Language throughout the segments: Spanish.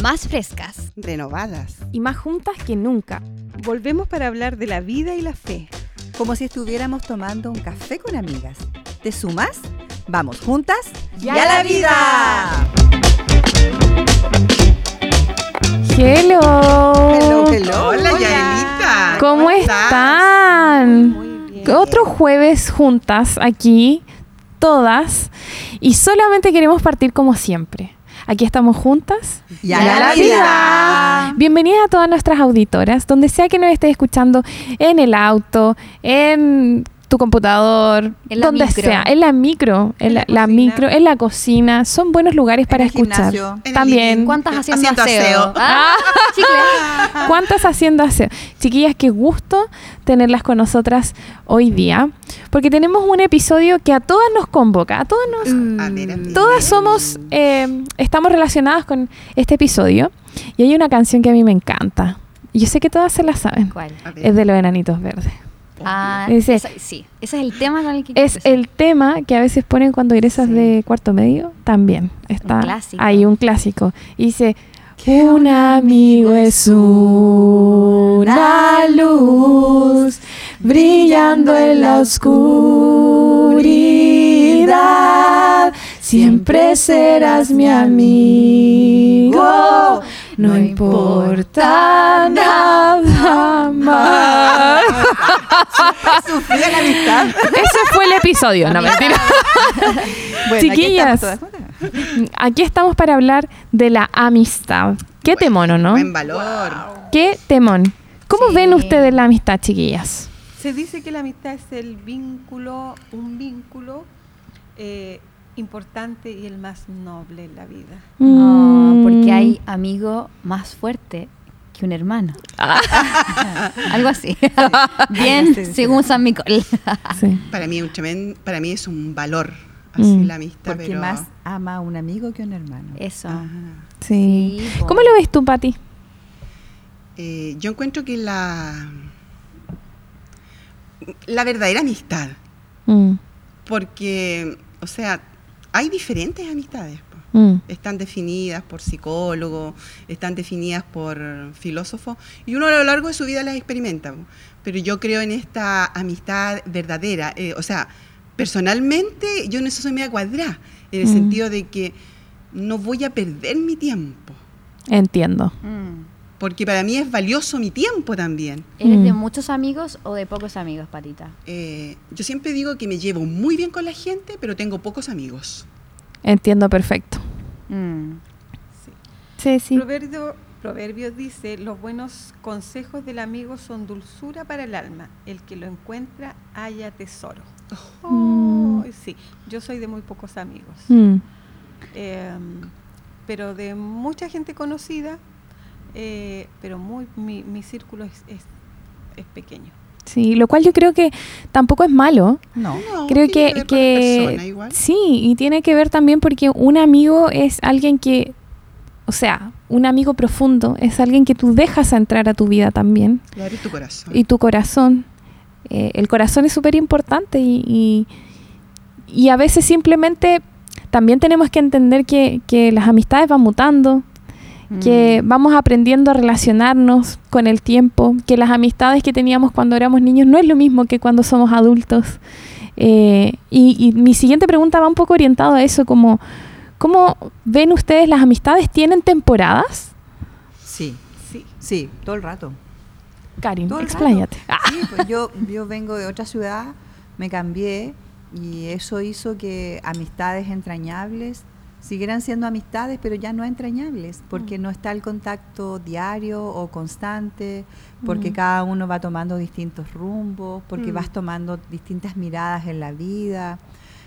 más frescas, renovadas y más juntas que nunca. Volvemos para hablar de la vida y la fe. Como si estuviéramos tomando un café con amigas. ¿Te sumas? ¡Vamos juntas! ¡Y a la vida! ¡Hello! Hola, Yaelita. ¿Cómo están? Muy bien. Otro jueves juntas aquí, todas, y solamente queremos partir como siempre. Aquí estamos juntas. ¡Y a la vida! Bienvenidas a todas nuestras auditoras, donde sea que nos estés escuchando, en el auto, en tu computador, en la donde micro. sea, en la micro, en la cocina, son buenos lugares para el escuchar. gimnasio. En el También. living. ¿Cuántas haciendo Haciendo aseo? aseo. Chicle. ¿Cuántas haciendo aseo? Chiquillas, qué gusto tenerlas con nosotras hoy día, porque tenemos un episodio que a todas nos convoca, a todas nos... A ver, a ver. Todas somos, estamos relacionadas con este episodio, y hay una canción que a mí me encanta. Yo sé que todas se la saben. ¿Cuál? A ver. Es de Los Enanitos Verdes. Ese es el tema con el que Es el tema que a veces ponen cuando egresas de cuarto medio. También está Un clásico. ahí un clásico. Y dice, un amigo es una luz brillando en la oscuridad. Siempre serás mi amigo. No importa nada más. Sufrí la amistad. Ese fue el episodio, no mentira. Bueno, Chiquillas, aquí estamos todas juntas. aquí estamos para hablar de la amistad. Qué temón, ¿o no? Buen valor. Qué temón. ¿Cómo Sí. ven ustedes la amistad, chiquillas? Se dice que la amistad es un vínculo importante y el más noble en la vida. Porque hay amigo más fuerte que un hermano. Algo así. Bien, Sí, sí. según San Miguel. Sí. Para mí es un valor, así la amistad. Porque pero... más ama a un amigo que a un hermano. Eso. Ajá. Sí. Sí, po. ¿Cómo lo ves tú, Pati? Yo encuentro que la verdadera amistad, porque, o sea, hay diferentes amistades. Po. Están definidas por psicólogos, están definidas por filósofos, y uno a lo largo de su vida las experimenta. Po. Pero yo creo en esta amistad verdadera. O sea, personalmente yo en eso soy media cuadrada, en el sentido de que no voy a perder mi tiempo, Entiendo. porque para mí es valioso mi tiempo también. ¿Eres de muchos amigos o de pocos amigos, Patita? Yo siempre digo que me llevo muy bien con la gente, pero tengo pocos amigos. Entiendo perfecto. Sí, sí. Proverbio dice, los buenos consejos del amigo son dulzura para el alma. El que lo encuentra halla tesoro. Sí, yo soy de muy pocos amigos. Pero de mucha gente conocida, pero mi círculo es pequeño. Sí, lo cual yo creo que tampoco es malo. No. No, Creo tiene ver con la persona que igual. sí, y tiene que ver también porque un amigo es alguien que, o sea, un amigo profundo es alguien que tú dejas entrar a tu vida también, Claro, y tu corazón. y tu corazón. El corazón es súper importante y a veces simplemente también tenemos que entender que las amistades van mutando, que vamos aprendiendo a relacionarnos con el tiempo, que las amistades que teníamos cuando éramos niños no es lo mismo que cuando somos adultos. Y mi siguiente pregunta va un poco orientado a eso, como ¿cómo ven ustedes las amistades? ¿Tienen temporadas? Sí, Sí. todo el rato. Karin, Todo el expláyate. Sí, pues yo vengo de otra ciudad, me cambié y eso hizo que amistades entrañables siguieran siendo amistades, pero ya no entrañables, porque no está el contacto diario o constante, porque cada uno va tomando distintos rumbos, porque vas tomando distintas miradas en la vida.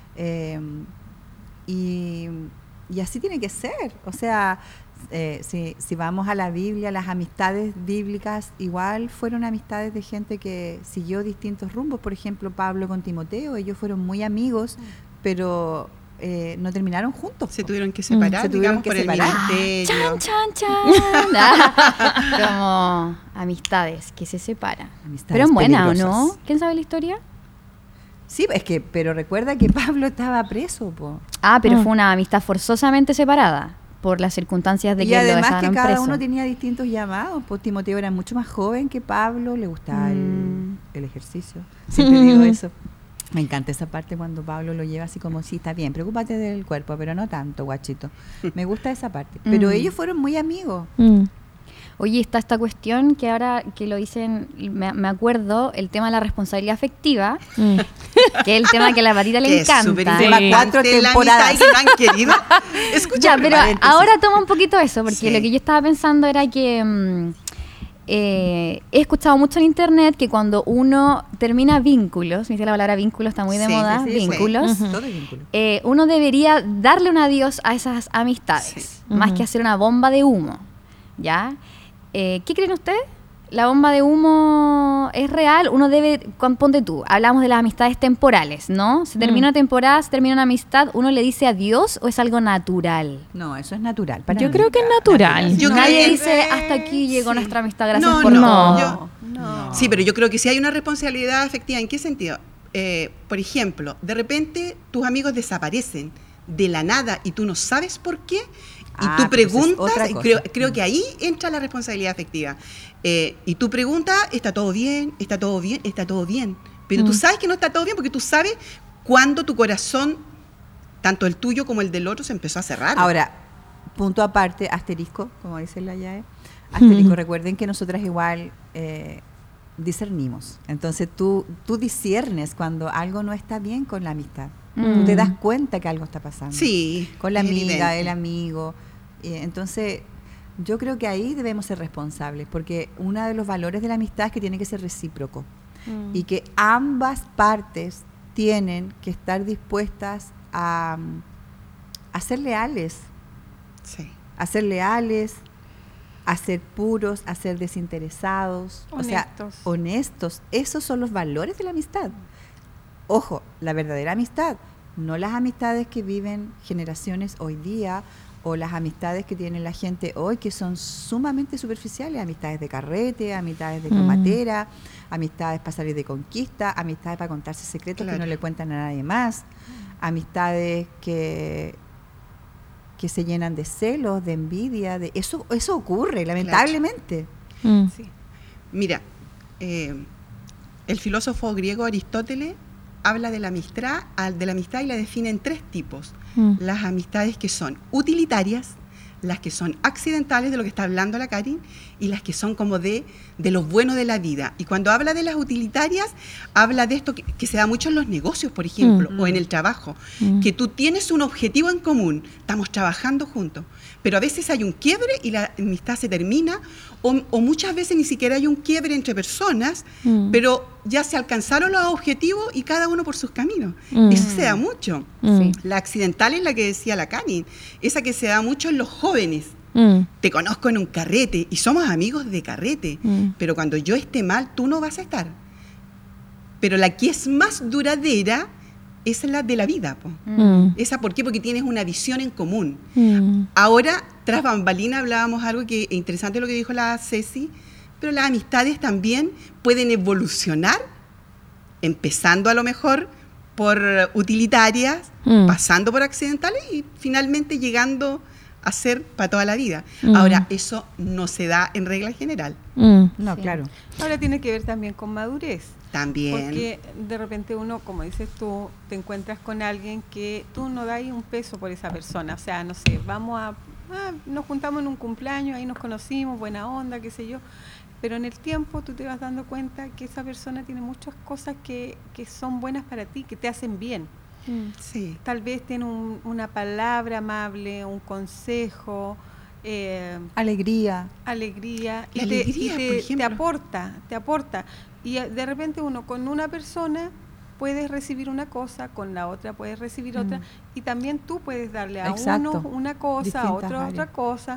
Y así tiene que ser. O sea, si vamos a la Biblia, las amistades bíblicas igual fueron amistades de gente que siguió distintos rumbos. Por ejemplo, Pablo con Timoteo, ellos fueron muy amigos, pero no terminaron juntos. Se tuvieron que separar, Se tuvieron digamos, que por separar. el ministerio. Chan. Como amistades que se separan. Amistades Pero es buena, ¿o peligrosas. no? ¿Quién sabe la historia? Sí, pero recuerda que Pablo estaba preso, po. Pero fue una amistad forzosamente separada. por las circunstancias de y que lo además dejaron que cada preso. uno tenía distintos llamados. Pues Timoteo era mucho más joven que Pablo, le gustaba el ejercicio. Siempre digo eso. Me encanta esa parte cuando Pablo lo lleva así como, sí, está bien, preocúpate del cuerpo, pero no tanto, guachito. Me gusta esa parte. Pero ellos fueron muy amigos. Oye, está esta cuestión que ahora que lo dicen, me acuerdo, el tema de la responsabilidad afectiva, que es el tema que a la Patita le Que encanta. es súper Sí. importante 4 en la temporadas. amistad y que no han querido Ya, escuchar. pero ahora toma un poquito eso, porque Sí. lo que yo estaba pensando era que he escuchado mucho en internet que cuando uno termina vínculos, me dice la palabra vínculos, está muy de Sí, moda, sí, sí. vínculos, Todo es vínculo. uno debería darle un adiós a esas amistades, Sí. más que hacer una bomba de humo, ¿ya? ¿Qué creen ustedes? ¿La bomba de humo es real? Uno debe, ponte tú, hablamos de las amistades temporales, ¿no? Se termina una temporada, se termina una amistad, ¿uno le dice adiós o es algo natural? No, eso es natural. Para Yo mí. creo que es natural. Yo Nadie creo que- dice, hasta aquí llegó Sí. nuestra amistad, gracias No, por no, todo. yo- No. Sí, pero yo creo que si hay una responsabilidad afectiva, ¿en qué sentido? Por ejemplo, de repente tus amigos desaparecen de la nada y tú no sabes por qué, y Ah, tú pero eso es preguntas, otra y cosa. creo que ahí entra la responsabilidad afectiva. Y tú preguntas, ¿está todo bien? ¿Está todo bien? ¿Está todo bien? Pero tú sabes que no está todo bien porque tú sabes cuándo tu corazón, tanto el tuyo como el del otro, se empezó a cerrar. Ahora, punto aparte, asterisco, como dice la Yae. Asterisco, recuerden que nosotras igual discernimos. Entonces tú disciernes cuando algo no está bien con la amistad. Tú te das cuenta que algo está pasando. Sí, Con la es amiga, evidente. el amigo. Entonces, yo creo que ahí debemos ser responsables, porque uno de los valores de la amistad es que tiene que ser recíproco y que ambas partes tienen que estar dispuestas a ser leales, Sí. a ser leales, a ser puros, a ser desinteresados, o sea, Honestos. honestos. Esos son los valores de la amistad. Ojo, la verdadera amistad, no las amistades que viven generaciones hoy día o las amistades que tiene la gente hoy, que son sumamente superficiales, amistades de carrete, amistades de comatera, amistades para salir de conquista, amistades para contarse secretos que Claro. no le cuentan a nadie más, amistades que se llenan de celos, de envidia, de eso ocurre, lamentablemente. Sí. Mira, el filósofo griego Aristóteles habla de la amistad y la define en 3 tipos. Las amistades que son utilitarias, las que son accidentales, de lo que está hablando la Karin, y las que son como de lo bueno de la vida. Y cuando habla de las utilitarias, habla de esto que se da mucho en los negocios, por ejemplo, o en el trabajo, que tú tienes un objetivo en común, estamos trabajando juntos, pero a veces hay un quiebre y la amistad se termina, o muchas veces ni siquiera hay un quiebre entre personas, pero ya se alcanzaron los objetivos y cada uno por sus caminos. Eso se da mucho. Sí. La accidental es la que decía la Karin, esa que se da mucho en los jóvenes. Te conozco en un carrete y somos amigos de carrete, pero cuando yo esté mal, tú no vas a estar. Pero la que es más duradera es la de la vida, po. Esa, ¿por qué? Porque tienes una visión en común. Ahora, tras bambalina, hablábamos algo que interesante lo que dijo la Ceci, pero las amistades también pueden evolucionar, empezando a lo mejor por utilitarias, pasando por accidentales y finalmente llegando a ser para toda la vida. Ahora, eso no se da en regla general. No, Sí. claro. Ahora tiene que ver también con madurez. También. Porque de repente uno, como dices tú, te encuentras con alguien que tú no das un peso por esa persona. O sea, no sé, nos juntamos en un cumpleaños, ahí nos conocimos, buena onda, qué sé yo. Pero en el tiempo tú te vas dando cuenta que esa persona tiene muchas cosas que son buenas para ti, que te hacen bien. Sí. Tal vez tiene una palabra amable, un consejo, Alegría. alegría, La alegría, por ejemplo. te aporta. Y de repente uno con una persona puedes recibir una cosa, con la otra puedes recibir otra, y también tú puedes darle a Exacto. uno una cosa, a Distintas otro áreas. otra cosa,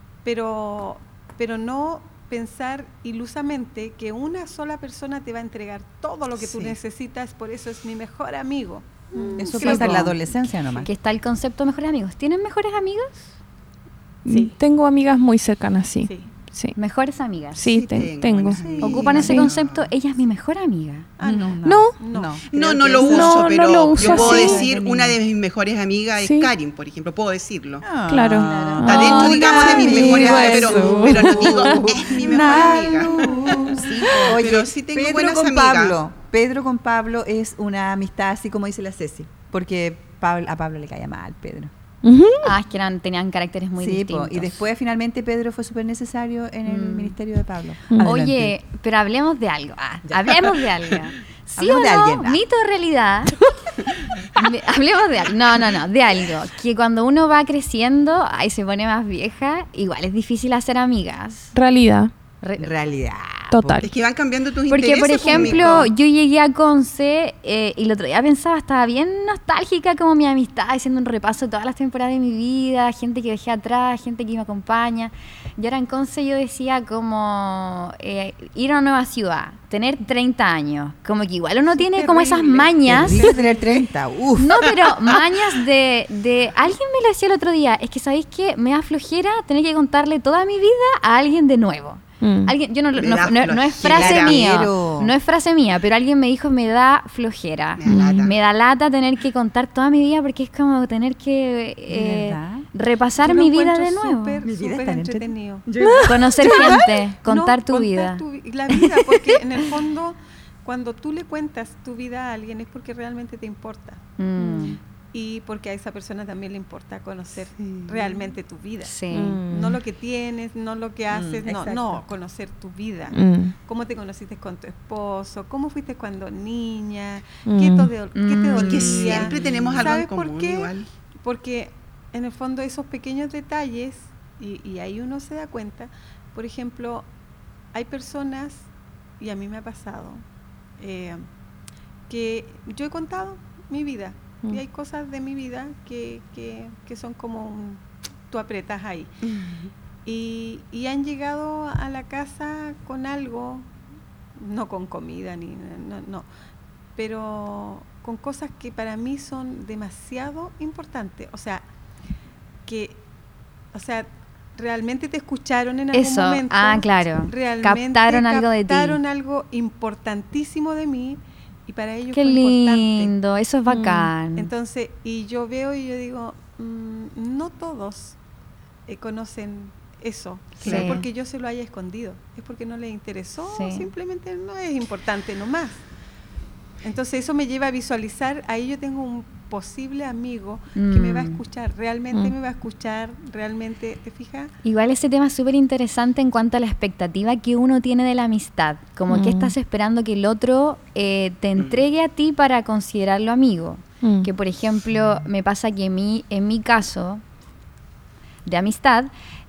pero no pensar ilusamente que una sola persona te va a entregar todo lo que tú Sí. necesitas, por eso es mi mejor amigo. Eso Creo pasa en que- la adolescencia nomás. Que está el concepto de mejores amigos. ¿Tienen mejores amigos? Sí. Tengo amigas muy cercanas, sí. Sí. Sí. Mejores amigas. Sí, tengo. Sí. Ocupan ese concepto, ella es mi mejor amiga. No No lo uso, pero no lo uso yo puedo así. decir, una de mis mejores amigas Sí. es Karin, por ejemplo, puedo decirlo. Claro. Está dentro, digamos, de mis mejores amigas, pero no digo, es mi mejor amiga. Oye, Pero sí tengo Pedro buenas con amigas. Pablo. Pedro con Pablo es una amistad así como dice la Ceci, porque a Pablo le caía mal Pedro. Ujú. Ah, es que tenían caracteres muy Sí, distintos. y después finalmente Pedro fue súper necesario en el ministerio de Pablo. Oye, pero hablemos de algo. Hablemos de algo. ¿Sí Hablemos o de no? alguien. ¿Mito o realidad? Hablemos de algo. No, de algo. Que cuando uno va creciendo, ahí se pone más vieja, igual es difícil hacer amigas. Realidad. Realidad. Total. Es que van cambiando tus Porque, intereses. por ejemplo, Mico. yo llegué a Conce y el otro día pensaba, estaba bien nostálgica como mi amistad, haciendo un repaso de todas las temporadas de mi vida, gente que dejé atrás, gente que me acompaña. Y ahora en Conce yo decía como ir a una nueva ciudad, tener 30 años, como que igual uno tiene como esas mañas. Terrible tener 30. Uf. No, pero mañas de... Alguien me lo decía el otro día, es que ¿sabéis qué? Me da flojera tener que contarle toda mi vida a alguien de nuevo. Alguien, yo no es frase flojera. mía, Pero- no es frase mía, pero alguien me dijo me da flojera, Me da lata. me da lata tener que contar toda mi vida porque es como tener que ¿Verdad? repasar Yo lo mi vida encuentro de nuevo, súper, Mi vida es súper tan entretenido. conocer gente, contar No, tu vida. La vida, porque en el fondo, cuando tú le cuentas tu vida a alguien es porque realmente te importa. Y porque a esa persona también le importa conocer realmente tu vida. Sí. No lo que tienes, no lo que haces, no, exacto. conocer tu vida. Cómo te conociste con tu esposo, cómo fuiste cuando niña, qué te dolía. Que siempre tenemos algo en ¿Sabes por común qué? igual. Porque en el fondo esos pequeños detalles, y ahí uno se da cuenta, por ejemplo, hay personas, y a mí me ha pasado, que yo he contado mi vida, y hay cosas de mi vida que son como tú apretas ahí. Y han llegado a la casa con algo, no con comida, no, pero con cosas que para mí son demasiado importantes. O sea, realmente te escucharon en algún Eso, momento. claro. Realmente Captaron algo de ti. Captaron algo importantísimo de mí y para ellos Qué fue importante. lindo, eso es bacán. Entonces, y yo veo y yo digo, no todos conocen eso, Sí. no porque yo se lo haya escondido, es porque no les interesó, Sí. simplemente no es importante nomás. Entonces eso me lleva a visualizar, ahí yo tengo un posible amigo que me va a escuchar, realmente me va a escuchar, realmente, ¿te fijas? Igual ese tema es súper interesante en cuanto a la expectativa que uno tiene de la amistad. Como que estás esperando que el otro te entregue a ti para considerarlo amigo. Que por ejemplo, me pasa que en mi caso de amistad,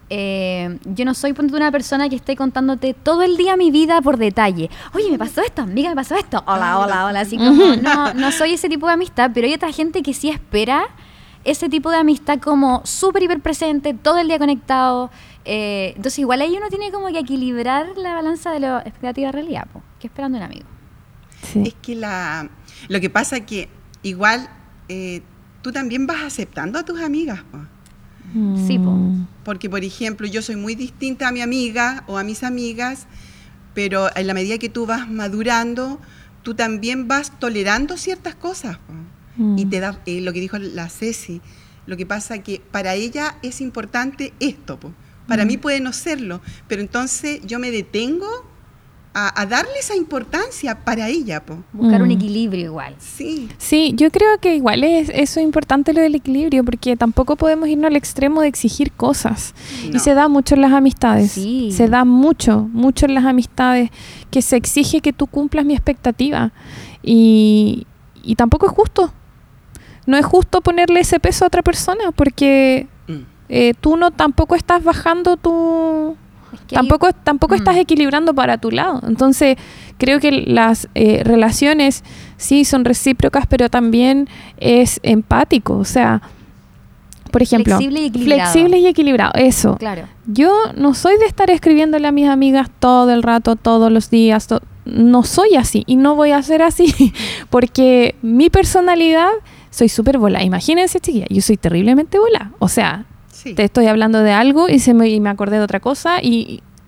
yo no soy una persona que esté contándote todo el día mi vida por detalle. Oye, me pasó esto, amiga, me pasó esto. Hola, así como, no soy ese tipo de amistad, pero hay otra gente que sí espera ese tipo de amistad como súper hiper presente, todo el día conectado. Entonces igual ahí uno tiene como que equilibrar la balanza de la expectativa realidad, que esperando un amigo. Sí. Es que lo que pasa es que igual tú también vas aceptando a tus amigas, po. Sí, po. Porque, por ejemplo, yo soy muy distinta a mi amiga o a mis amigas, pero en la medida que tú vas madurando, tú también vas tolerando ciertas cosas, po. Y te da lo que dijo la Ceci. Lo que pasa que para ella es importante esto, po. Para mí puede no serlo, pero entonces yo me detengo a darle esa importancia para ella, po. Buscar un equilibrio igual. Sí. Sí, yo creo que igual eso es importante lo del equilibrio, porque tampoco podemos irnos al extremo de exigir cosas. No. Y se da mucho en las amistades. Sí. Se da mucho en las amistades que se exige que tú cumplas mi expectativa. Y tampoco es justo. No es justo ponerle ese peso a otra persona, porque tú tampoco estás bajando tu... Es que Tampoco estás equilibrando para tu lado. Entonces, creo que las relaciones sí son recíprocas, pero también es empático. O sea, por ejemplo, flexible y equilibrado. Eso. Claro. Yo no soy de estar escribiéndole a mis amigas todo el rato, todos los días. No soy así y no voy a ser así porque mi personalidad, soy súper volada. Imagínense, chiquilla, yo soy terriblemente volada. O sea, Sí. te estoy hablando de algo y me acordé de otra cosa y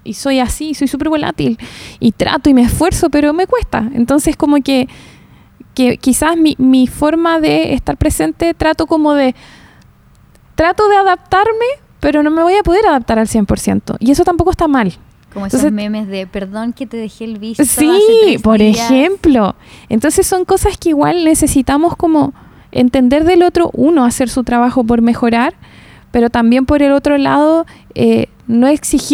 y soy así, soy súper volátil y trato y me esfuerzo, pero me cuesta. Entonces como que quizás mi forma de estar presente trato de adaptarme, pero no me voy a poder adaptar al 100%. Y eso tampoco está mal. Como esos memes de perdón que te dejé el visto Sí, hace 3 por días. ejemplo. Entonces son cosas que igual necesitamos como entender del otro, uno, hacer su trabajo por mejorar, pero también por el otro lado, no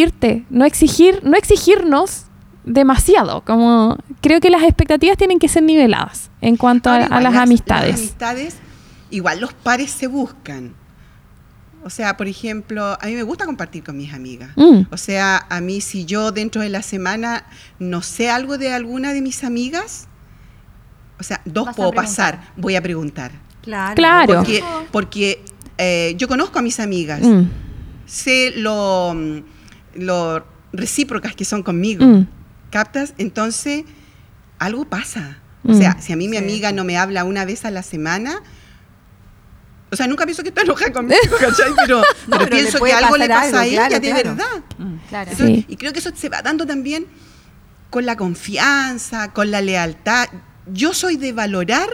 exigirnos demasiado. Como creo que las expectativas tienen que ser niveladas en cuanto a las amistades. Las amistades, igual los pares se buscan. O sea, por ejemplo, a mí me gusta compartir con mis amigas. O sea, a mí si yo dentro de la semana no sé algo de alguna de mis amigas, o sea, 2 puedo pasar, voy a preguntar. Claro. Porque yo conozco a mis amigas, sé lo recíprocas que son conmigo. ¿Captas? Entonces, algo pasa. O sea, si a mí mi amiga no me habla una vez a la semana, o sea, nunca pienso que está enojada conmigo, ¿cachai? Pero pienso que algo le pasa a ella de verdad. Claro. Entonces, y creo que eso se va dando también con la confianza, con la lealtad. Yo soy de valorar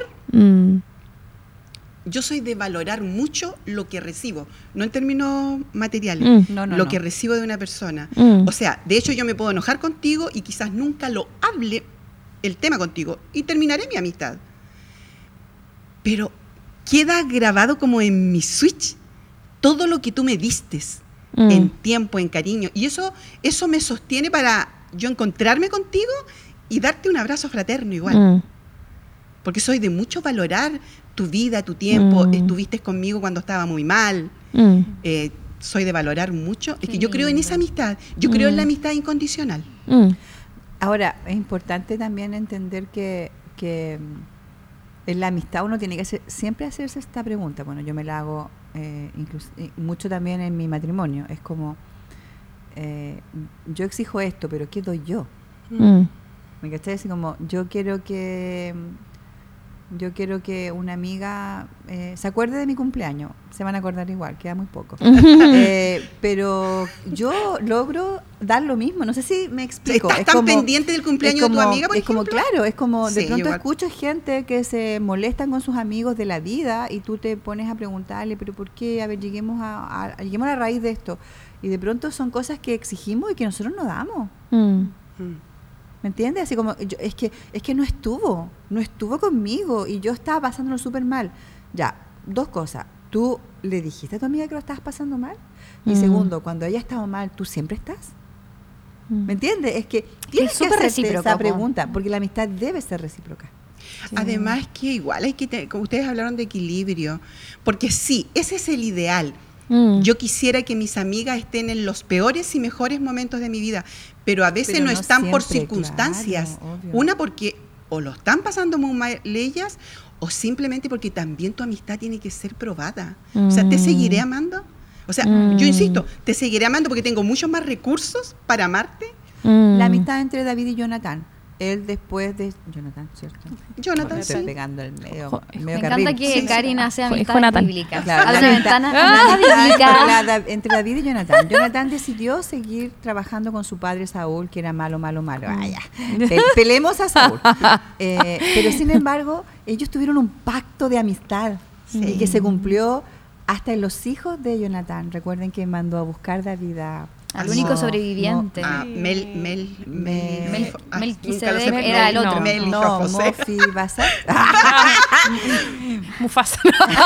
mucho lo que recibo, no en términos materiales, lo que recibo de una persona. O sea, de hecho yo me puedo enojar contigo y quizás nunca lo hable el tema contigo y terminaré mi amistad. Pero queda grabado como en mi switch todo lo que tú me distes en tiempo, en cariño. Y eso me sostiene para yo encontrarme contigo y darte un abrazo fraterno igual. Porque soy de mucho valorar tu vida, tu tiempo. Estuviste conmigo cuando estaba muy mal. Soy de valorar mucho. Es que yo creo en esa amistad. Yo creo en la amistad incondicional. Ahora, es importante también entender que en la amistad uno tiene que siempre hacerse esta pregunta. Bueno, yo me la hago mucho también en mi matrimonio. Es como, yo exijo esto, pero ¿qué doy yo? ¿Me cachai? Así como, yo quiero que una amiga se acuerde de mi cumpleaños. Se van a acordar igual, queda muy poco. Pero yo logro dar lo mismo. No sé si me explico. ¿Estás tan pendiente del cumpleaños de tu amiga, por ejemplo? Claro, es como de pronto igual. Escucho gente que se molestan con sus amigos de la vida y tú te pones a preguntarle, pero ¿por qué? A ver, lleguemos a la raíz de esto. Y de pronto son cosas que exigimos y que nosotros no damos. ¿Me entiendes? Así como, es que no estuvo conmigo y yo estaba pasándolo súper mal. Ya, 2 cosas. ¿Tú le dijiste a tu amiga que lo estabas pasando mal? Y segundo, cuando ella estaba mal, ¿tú siempre estás? ¿Me entiendes? Es que tienes que hacerte esa pregunta, porque la amistad debe ser recíproca. Sí. Además que igual hay que como ustedes hablaron de equilibrio, porque sí, ese es el ideal. Yo quisiera que mis amigas estén en los peores y mejores momentos de mi vida, pero a veces no están siempre, por circunstancias. Claro, una porque o lo están pasando muy mal ellas, o simplemente porque también tu amistad tiene que ser probada. O sea, ¿te seguiré amando? O sea, yo insisto, te seguiré amando porque tengo muchos más recursos para amarte. La amistad entre David y Jonathan. Él después de... Jonathan, ¿cierto? Jonathan, estoy sí. pegando el medio Me carril. encanta que Karin hace amistades Jonathan. bíblicas. Claro, Abre la ventana bíblica. entre David y Jonathan. Jonathan decidió seguir trabajando con su padre Saúl, que era malo. Pelemos a Saúl. Pero sin embargo, ellos tuvieron un pacto de amistad y que se cumplió hasta en los hijos de Jonathan. Recuerden que mandó a buscar David al único sobreviviente. Melquisedec era el otro. Mofi Basar. Mufasa.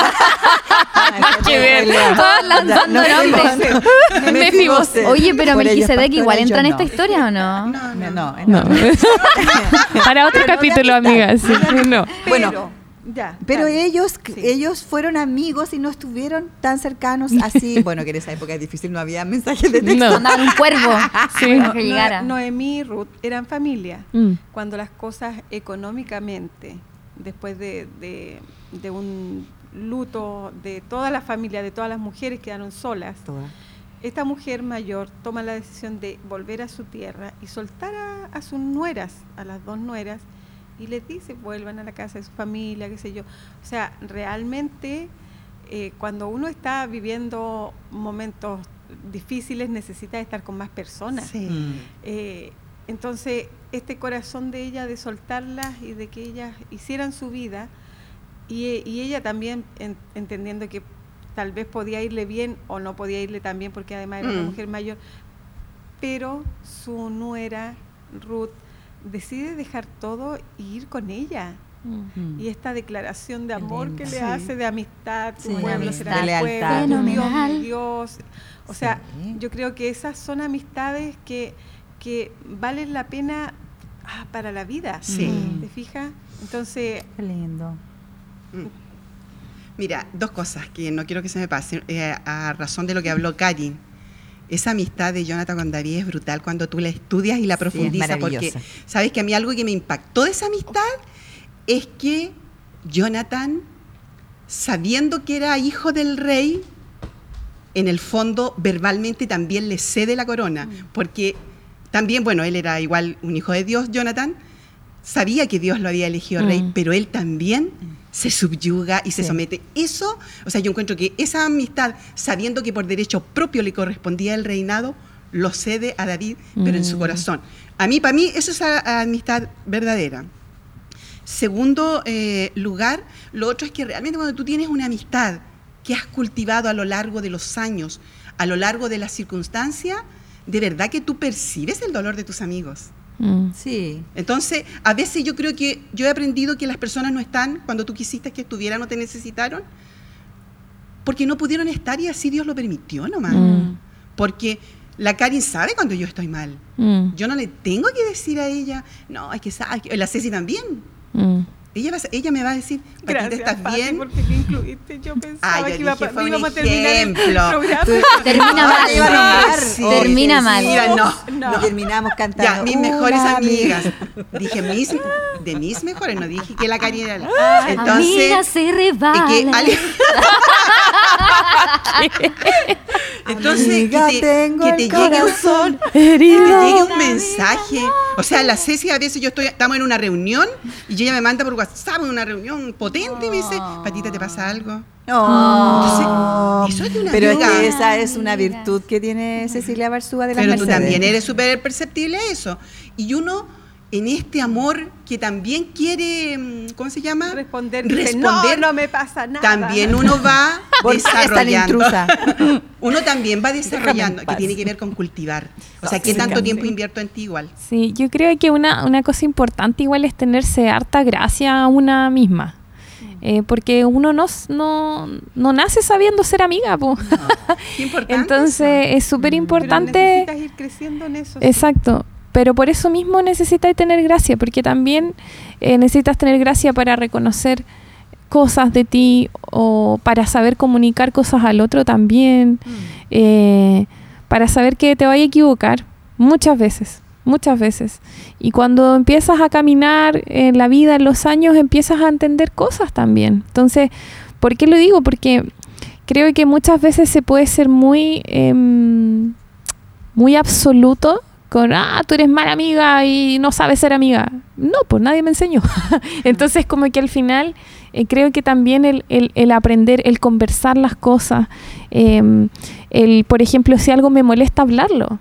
Qué ver. Todos lanzando nombres. Oye, pero Melquisedec igual entra en esta historia, ¿o no? No. Para otro capítulo, amigas. No. Bueno. Pero ellos fueron amigos y no estuvieron tan cercanos así. Bueno, que en esa época es difícil, no había mensajes de texto. Mandaban un cuervo para que llegara. Noemí y Ruth eran familia. Cuando las cosas económicamente, después de un luto de toda la familia, de todas las mujeres quedaron solas, esta mujer mayor toma la decisión de volver a su tierra y soltar a sus nueras, a las 2 nueras, y les dice, vuelvan a la casa de su familia, qué sé yo. O sea, realmente, cuando uno está viviendo momentos difíciles necesitas estar con más personas. Sí. Entonces, este corazón de ella de soltarlas y de que ellas hicieran su vida, y ella también entendiendo que tal vez podía irle bien o no podía irle tan bien, porque además era una mujer mayor, pero su nuera, Ruth, decide dejar todo y ir con ella. Y esta declaración de amor que le hace, de amistad, Sí, como de será lealtad. Dios, mi Fenomenal. Dios. O sea, Sí. yo creo que esas son amistades que valen la pena para la vida. Sí. ¿Te fijas? Entonces, Qué lindo. Mira, dos cosas que no quiero que se me pasen, a razón de lo que habló Karin. Esa amistad de Jonathan con David es brutal cuando tú la estudias y la profundizas, porque maravillosa. sabes que a mí algo que me impactó de esa amistad es que Jonathan, sabiendo que era hijo del rey, en el fondo verbalmente también le cede la corona, porque también, bueno, él era igual un hijo de Dios, Jonathan, sabía que Dios lo había elegido rey, pero él también se subyuga y se somete. Eso, o sea, yo encuentro que esa amistad, sabiendo que por derecho propio le correspondía el reinado, lo cede a David, pero en su corazón. Para mí, eso es amistad verdadera. Segundo lugar, lo otro es que realmente cuando tú tienes una amistad que has cultivado a lo largo de los años, a lo largo de las circunstancias, de verdad que tú percibes el dolor de tus amigos. Sí. Entonces, a veces yo creo que yo he aprendido que las personas no están cuando tú quisiste que estuvieran o te necesitaron, porque no pudieron estar y así Dios lo permitió nomás. Porque la Karin sabe cuando yo estoy mal. Yo no le tengo que decir a ella, no, es que sabe, la Ceci también. Ella me va a decir, Patita, gracias, ¿estás Pati, bien? porque te incluiste. Yo pensaba yo que dije, fue un íbamos a terminar el ejemplo. programa. Termina mal. iba a nombrar. Sí. Termina mal. Mira, no. No. Terminamos cantando. Ya, mis mejores Una amigas. Dije, de mis mejores, no dije que la Karin era la... Amiga se rebala. y que alguien- Entonces, Amiga, que tengo te el llegue corazón que te llegue un mensaje. O sea, la Ceci a veces estamos en una reunión y ella me manda por WhatsApp una reunión potente y me dice, Patita, ¿te pasa algo? Oh. Entonces, eso es de una Pero es amiga. que esa es una virtud que tiene Cecilia Barzúa de la Pero tú Mercedes. también eres súper perceptible a eso. Y uno, en este amor que también quiere, ¿cómo se llama? Responder. Dice, no me pasa nada. También uno va ¿Por qué es tan desarrollando. intrusa? Uno también va desarrollando, Déjame en que paz. tiene que ver con cultivar. O sea, ¿qué Sí, tanto sí. tiempo invierto en ti igual? Sí, yo creo que una cosa importante igual es tenerse harta gracia a una misma. Porque uno no nace sabiendo ser amiga, po. Qué importante Entonces es súper Pero importante. necesitas ir creciendo en eso. Exacto. Pero por eso mismo necesitas tener gracia, porque también necesitas tener gracia para reconocer cosas de ti o para saber comunicar cosas al otro también, para saber que te vaya a equivocar muchas veces. Y cuando empiezas a caminar en la vida, en los años, empiezas a entender cosas también. Entonces, ¿por qué lo digo? Porque creo que muchas veces se puede ser muy absoluto con, tú eres mala amiga y no sabes ser amiga. No, pues nadie me enseñó. Entonces, como que al final creo que también el aprender, el conversar las cosas, por ejemplo, si algo me molesta, hablarlo.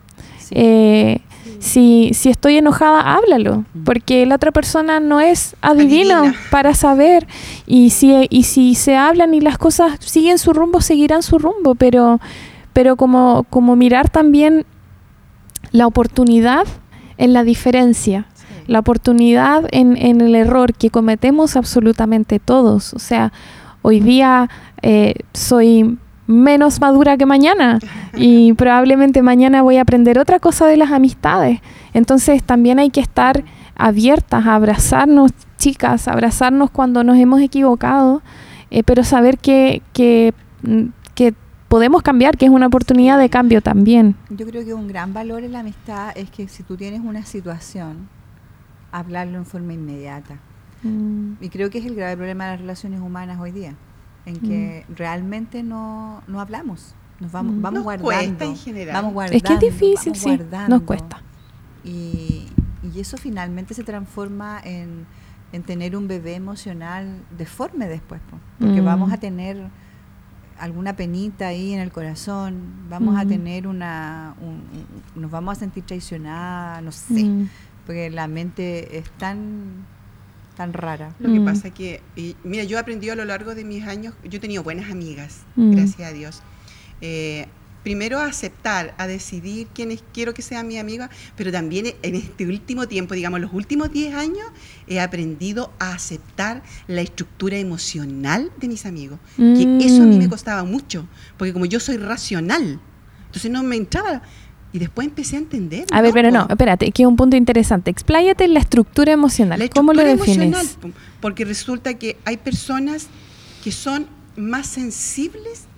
Si estoy enojada, háblalo, porque la otra persona no es adivino para saber, y si se hablan y las cosas siguen su rumbo, seguirán su rumbo, pero como mirar también la oportunidad en la diferencia, la oportunidad en el error que cometemos absolutamente todos. O sea, hoy día soy menos madura que mañana y probablemente mañana voy a aprender otra cosa de las amistades. Entonces también hay que estar abiertas a abrazarnos, chicas, abrazarnos cuando nos hemos equivocado, pero saber que podemos cambiar, que es una oportunidad de cambio también. Yo creo que un gran valor en la amistad es que si tú tienes una situación, hablarlo en forma inmediata. Y creo que es el grave problema de las relaciones humanas hoy día, en que realmente no hablamos, vamos Nos guardando. cuesta en general. Vamos guardando. Es que es difícil, vamos sí, guardando. nos cuesta. Y eso finalmente se transforma en tener un bebé emocional deforme después, porque vamos a tener alguna penita ahí en el corazón, vamos a tener nos vamos a sentir traicionadas, no sé, porque la mente es tan rara. Lo que pasa es que, mira, yo he aprendido a lo largo de mis años, yo he tenido buenas amigas, gracias a Dios. Primero a aceptar, a decidir quiénes quiero que sea mi amiga, pero también en este último tiempo, digamos, los últimos 10 años, he aprendido a aceptar la estructura emocional de mis amigos. Que eso a mí me costaba mucho, porque como yo soy racional, entonces no me entraba. Y después empecé a entender. A ver, pero no, espérate, que es un punto interesante. Expláyate en la estructura emocional. ¿Cómo lo defines? Porque resulta que hay personas que son más sensibles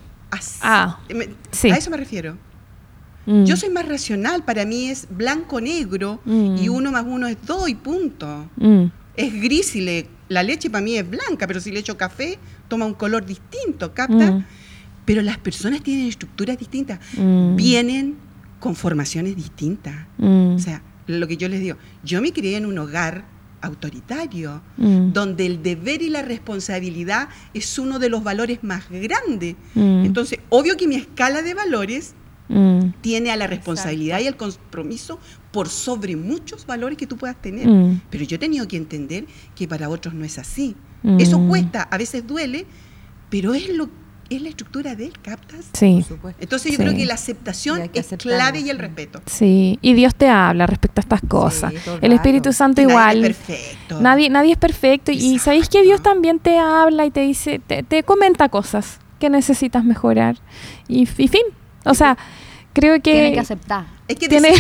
sí. A eso me refiero. Yo soy más racional, para mí es blanco-negro y 1 más 1 es 2 y punto. Es gris y la leche para mí es blanca, pero si le echo café toma un color distinto, ¿capta? Pero las personas tienen estructuras distintas, vienen con formaciones distintas. O sea, lo que yo les digo, yo me crié en un hogar autoritario, donde el deber y la responsabilidad es uno de los valores más grandes. Entonces, obvio que mi escala de valores tiene a la responsabilidad y al compromiso por sobre muchos valores que tú puedas tener. Pero yo he tenido que entender que para otros no es así. Eso cuesta, a veces duele, pero es la estructura de él, ¿captas? Sí. Entonces yo creo que la aceptación es clave y el respeto. Sí, y Dios te habla respecto a estas cosas. El Espíritu Santo igual. Nadie es perfecto. Nadie es perfecto. Exacto. Y sabéis que Dios también te habla y te dice, te comenta cosas que necesitas mejorar. Y fin. O sea, creo que... Tiene que aceptar. Es que tiene...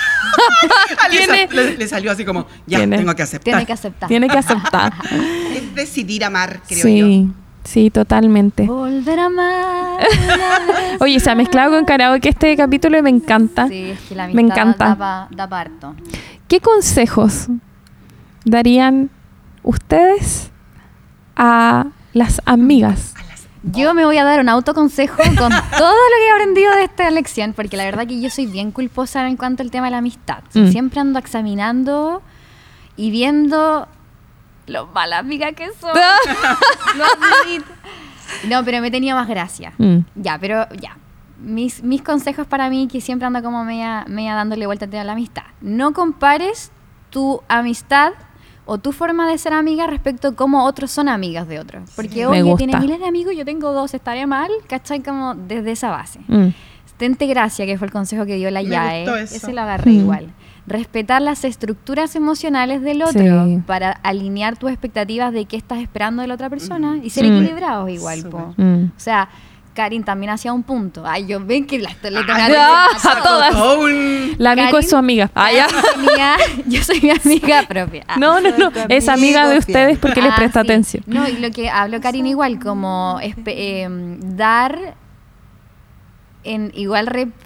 le salió así como, tengo que aceptar. Tiene que aceptar. Es decidir amar, creo yo. Sí, totalmente. Volver a amar. Oye, se ha mezclado con karaoke este capítulo y me encanta. Sí, es que la me encanta. Da parto. ¿Qué consejos darían ustedes a las amigas? Yo me voy a dar un autoconsejo con todo lo que he aprendido de esta lección, porque la verdad que yo soy bien culposa en cuanto al tema de la amistad. Siempre ando examinando y viendo lo mala amiga que soy. Lo admito. No, pero me tenía más gracia. Mis consejos para mí, que siempre ando como media dándole vuelta al tema de la amistad. No compares tu amistad o tu forma de ser amiga respecto a cómo otros son amigas de otros. Porque oye, tiene miles de amigos, yo tengo 2, estaré mal, ¿cachai? Como desde esa base. Tente gracia, que fue el consejo que dio la Yae. Ese lo agarré igual. Respetar las estructuras emocionales del otro para alinear tus expectativas de qué estás esperando de la otra persona y ser equilibrados igual. O sea, Karin también hacía un punto. Ay, yo ven que le toca a todas. La amigo es su amiga. Yo soy mi amiga propia. No. Es amiga de ustedes porque les presta atención. No, y lo que habló Karin igual, como dar en igual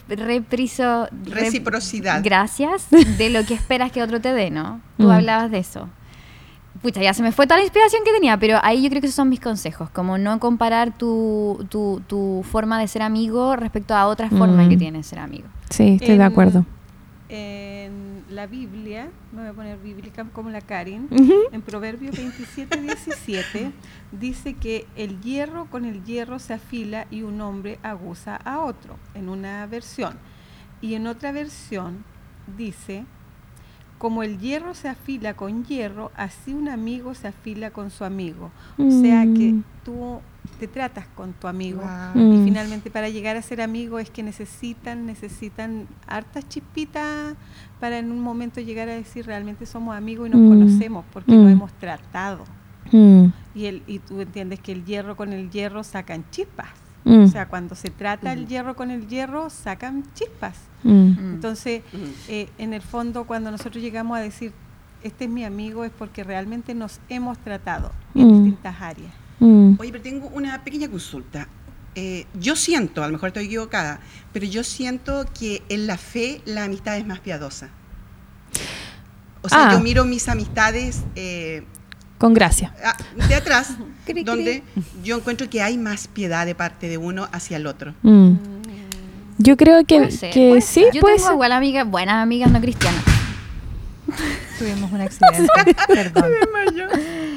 reciprocidad. Gracias de lo que esperas que otro te dé, ¿no? Tú hablabas de eso. Pucha, ya se me fue toda la inspiración que tenía, pero ahí yo creo que esos son mis consejos, como no comparar tu forma de ser amigo respecto a otra forma que tienes de ser amigo. Sí, estoy de acuerdo. En la Biblia, me voy a poner bíblica como la Karin, en Proverbios 27:17 dice que el hierro con el hierro se afila y un hombre aguza a otro, en una versión. Y en otra versión dice, como el hierro se afila con hierro, así un amigo se afila con su amigo. O sea que tú te tratas con tu amigo. Y finalmente para llegar a ser amigo es que necesitan hartas chispitas para en un momento llegar a decir realmente somos amigos y nos conocemos porque nos hemos tratado. Y tú entiendes que el hierro con el hierro sacan chispas. O sea, cuando se trata el hierro con el hierro, sacan chispas. Entonces, en el fondo, cuando nosotros llegamos a decir, este es mi amigo, es porque realmente nos hemos tratado en distintas áreas. Oye, pero tengo una pequeña consulta. Yo siento, a lo mejor estoy equivocada, pero yo siento que en la fe la amistad es más piadosa. O sea, yo miro mis amistades... con gracia. De atrás, donde yo encuentro que hay más piedad de parte de uno hacia el otro. Yo creo que sí. Yo tengo igual buenas amigas no cristianas. Tuvimos un accidente, perdón. Hubo un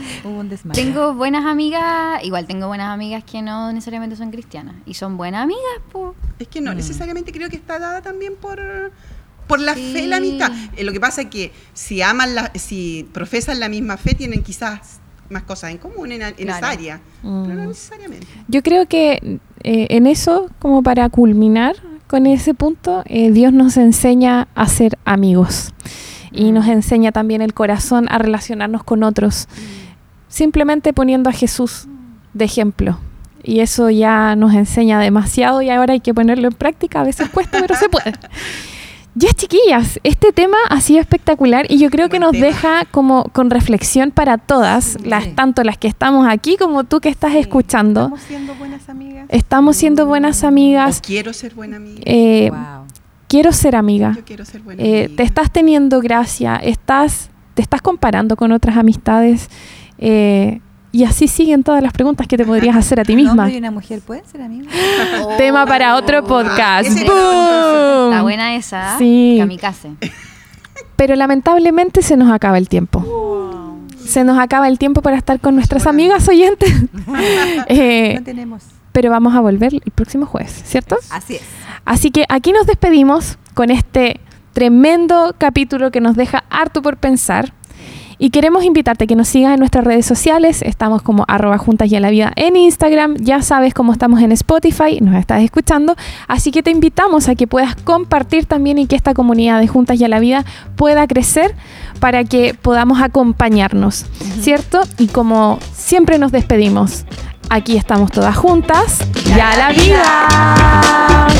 respondes, María? Tengo buenas amigas, igual tengo buenas amigas que no necesariamente son cristianas. Y son buenas amigas, pues. Es que no necesariamente creo que está dada también por la fe y la amistad. Lo que pasa es que si profesan la misma fe, tienen quizás más cosas en común en esa área, pero no necesariamente. Yo creo que en eso, como para culminar con ese punto, Dios nos enseña a ser amigos y nos enseña también el corazón a relacionarnos con otros, simplemente poniendo a Jesús de ejemplo. Y eso ya nos enseña demasiado y ahora hay que ponerlo en práctica. A veces cuesta, pero se puede. Ya, chiquillas, este tema ha sido espectacular y yo creo que nos deja como con reflexión para todas, tanto las que estamos aquí como tú que estás escuchando. ¿Estamos siendo buenas amigas? Estamos siendo buenas amigas. O quiero ser buena amiga. Quiero ser amiga. Yo quiero ser buena amiga. Te estás teniendo gracia, te estás comparando con otras amistades. Y así siguen todas las preguntas que te podrías hacer a ti misma. ¿Un hombre y una mujer pueden ser amigos? Tema para otro podcast. ¡Boom! Está buena esa. Sí. Kamikaze. Pero lamentablemente se nos acaba el tiempo. Se nos acaba el tiempo para estar con nuestras amigas oyentes. No tenemos. Pero vamos a volver el próximo jueves, ¿cierto? Así es. Así que aquí nos despedimos con este tremendo capítulo que nos deja harto por pensar. Y queremos invitarte a que nos sigas en nuestras redes sociales. Estamos como @juntasyala vida en Instagram. Ya sabes cómo estamos en Spotify. Nos estás escuchando. Así que te invitamos a que puedas compartir también y que esta comunidad de Juntas y a la Vida pueda crecer para que podamos acompañarnos, ¿cierto? Y como siempre nos despedimos, aquí estamos todas juntas y a la vida.